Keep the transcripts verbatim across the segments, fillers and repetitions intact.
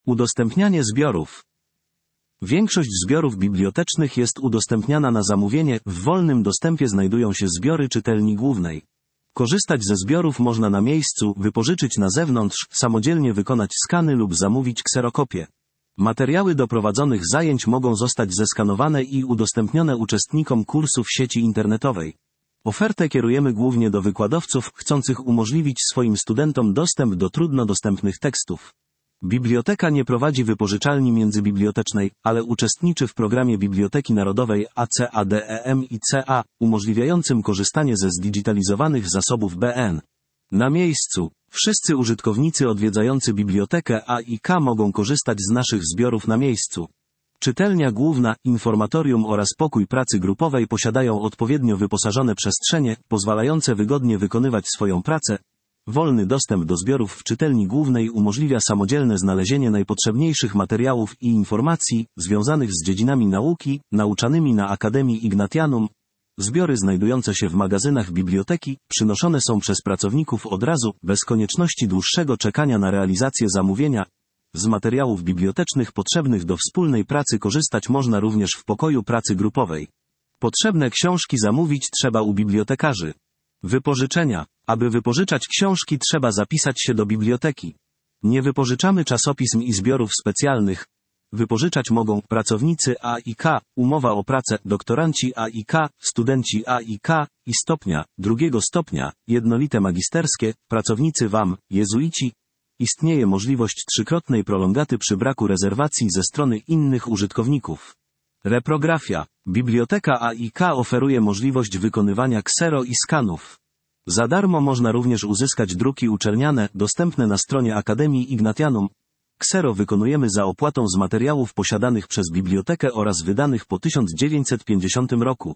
Udostępnianie zbiorów. Większość zbiorów bibliotecznych jest udostępniana na zamówienie, w wolnym dostępie znajdują się zbiory czytelni głównej. Korzystać ze zbiorów można na miejscu, wypożyczyć na zewnątrz, samodzielnie wykonać skany lub zamówić kserokopię. Materiały do prowadzonych zajęć mogą zostać zeskanowane i udostępnione uczestnikom kursów sieci internetowej. Ofertę kierujemy głównie do wykładowców, chcących umożliwić swoim studentom dostęp do trudno dostępnych tekstów. Biblioteka nie prowadzi wypożyczalni międzybibliotecznej, ale uczestniczy w programie Biblioteki Narodowej A C A D E M I C A, umożliwiającym korzystanie ze zdigitalizowanych zasobów B N. Na miejscu. Wszyscy użytkownicy odwiedzający Bibliotekę A I K mogą korzystać z naszych zbiorów na miejscu. Czytelnia główna, informatorium oraz pokój pracy grupowej posiadają odpowiednio wyposażone przestrzenie, pozwalające wygodnie wykonywać swoją pracę. Wolny dostęp do zbiorów w czytelni głównej umożliwia samodzielne znalezienie najpotrzebniejszych materiałów i informacji związanych z dziedzinami nauki, nauczanymi na Akademii Ignatianum. Zbiory znajdujące się w magazynach biblioteki przynoszone są przez pracowników od razu, bez konieczności dłuższego czekania na realizację zamówienia. Z materiałów bibliotecznych potrzebnych do wspólnej pracy korzystać można również w pokoju pracy grupowej. Potrzebne książki zamówić trzeba u bibliotekarzy. Wypożyczenia. Aby wypożyczać książki, trzeba zapisać się do biblioteki. Nie wypożyczamy czasopism i zbiorów specjalnych. Wypożyczać mogą pracownicy A I K, umowa o pracę, doktoranci A I K, studenci A I K i stopnia, drugiego stopnia, jednolite magisterskie, pracownicy W A M, jezuici. Istnieje możliwość trzykrotnej prolongaty przy braku rezerwacji ze strony innych użytkowników. Reprografia. Biblioteka A I K oferuje możliwość wykonywania ksero i skanów. Za darmo można również uzyskać druki uczelniane, dostępne na stronie Akademii Ignatianum. Ksero wykonujemy za opłatą z materiałów posiadanych przez bibliotekę oraz wydanych po tysiąc dziewięćset pięćdziesiątym roku.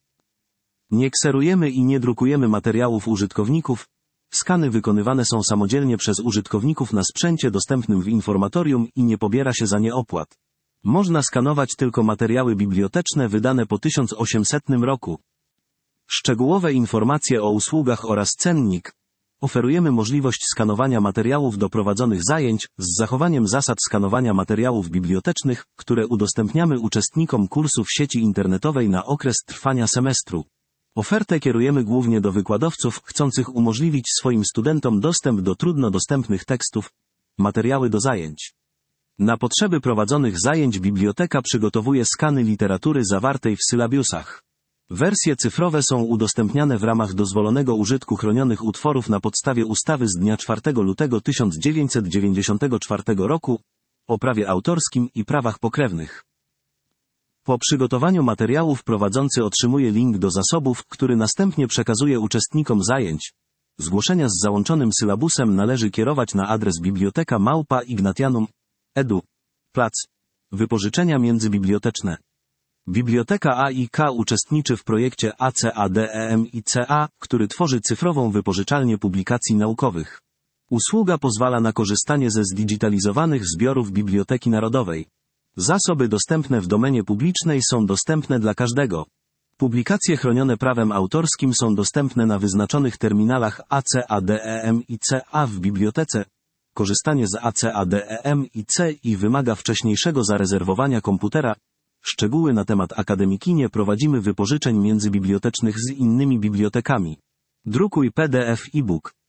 Nie kserujemy i nie drukujemy materiałów użytkowników. Skany wykonywane są samodzielnie przez użytkowników na sprzęcie dostępnym w informatorium i nie pobiera się za nie opłat. Można skanować tylko materiały biblioteczne wydane po tysiąc osiemsetnym roku. Szczegółowe informacje o usługach oraz cennik. Oferujemy możliwość skanowania materiałów do prowadzonych zajęć, z zachowaniem zasad skanowania materiałów bibliotecznych, które udostępniamy uczestnikom kursów sieci internetowej na okres trwania semestru. Ofertę kierujemy głównie do wykładowców, chcących umożliwić swoim studentom dostęp do trudno dostępnych tekstów, materiały do zajęć. Na potrzeby prowadzonych zajęć biblioteka przygotowuje skany literatury zawartej w sylabiusach. Wersje cyfrowe są udostępniane w ramach dozwolonego użytku chronionych utworów na podstawie ustawy z dnia czwartego lutego tysiąc dziewięćset dziewięćdziesiątego czwartego roku o prawie autorskim i prawach pokrewnych. Po przygotowaniu materiałów prowadzący otrzymuje link do zasobów, który następnie przekazuje uczestnikom zajęć. Zgłoszenia z załączonym sylabusem należy kierować na adres biblioteka małpa ignatianum edu. Plac. Wypożyczenia międzybiblioteczne. Biblioteka A I K uczestniczy w projekcie A C A D E M I C A, który tworzy cyfrową wypożyczalnię publikacji naukowych. Usługa pozwala na korzystanie ze zdigitalizowanych zbiorów Biblioteki Narodowej. Zasoby dostępne w domenie publicznej są dostępne dla każdego. Publikacje chronione prawem autorskim są dostępne na wyznaczonych terminalach A C A D E M I C A w bibliotece. Korzystanie z A C A D E M I C I wymaga wcześniejszego zarezerwowania komputera. Szczegóły na temat akademikinie prowadzimy wypożyczeń międzybibliotecznych z innymi bibliotekami. Drukuj P D F e-book.